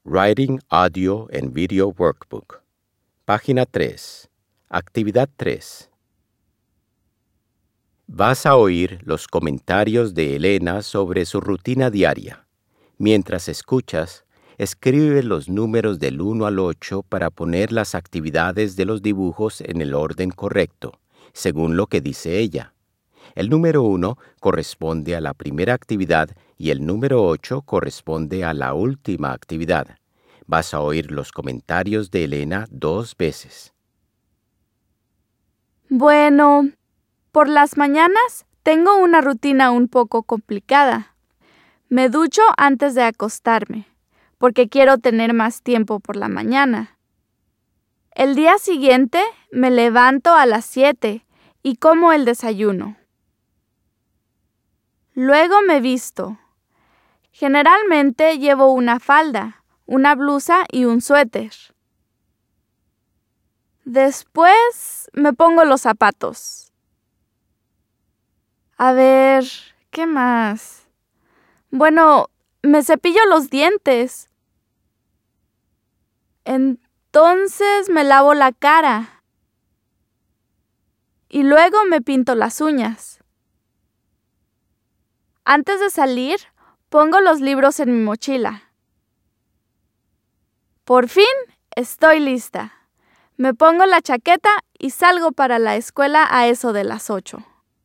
Writing Audio and Video Workbook. Página 3. Actividad 3. Vas a oír los comentarios de Elena sobre su rutina diaria. Mientras escuchas, escribe los números del 1 al 8 para poner las actividades de los dibujos en el orden correcto, según lo que dice ella. El número 1 corresponde a la primera actividad y el número 8 corresponde a la última actividad. Vas a oír los comentarios de Elena 2 veces. Bueno, por las mañanas tengo una rutina un poco complicada. Me ducho antes de acostarme, porque quiero tener más tiempo por la mañana. El día siguiente me levanto a las 7 y como el desayuno. Luego me visto. Generalmente llevo una falda, una blusa y un suéter. Después me pongo los zapatos. A ver, ¿qué más? Bueno, me cepillo los dientes. Entonces me lavo la cara. Y luego me pinto las uñas. Antes de salir, pongo los libros en mi mochila. Por fin, estoy lista. Me pongo la chaqueta y salgo para la escuela a eso de las 8.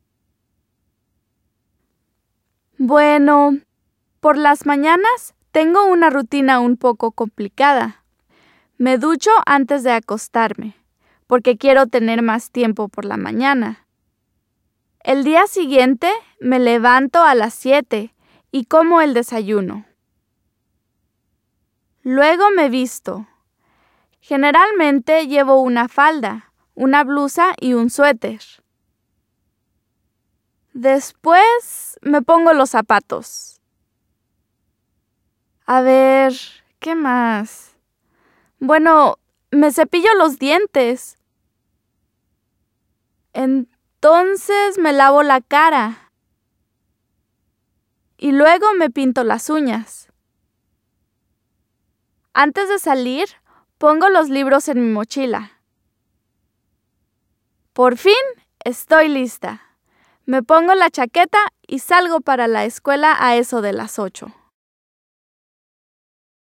Bueno, por las mañanas tengo una rutina un poco complicada. Me ducho antes de acostarme, porque quiero tener más tiempo por la mañana. El día siguiente me levanto a las 7 y como el desayuno. Luego me visto. Generalmente llevo una falda, una blusa y un suéter. Después me pongo los zapatos. A ver, ¿qué más? Bueno, me cepillo los dientes. Entonces me lavo la cara. Y luego me pinto las uñas. Antes de salir, pongo los libros en mi mochila. Por fin, estoy lista. Me pongo la chaqueta y salgo para la escuela a eso de las 8.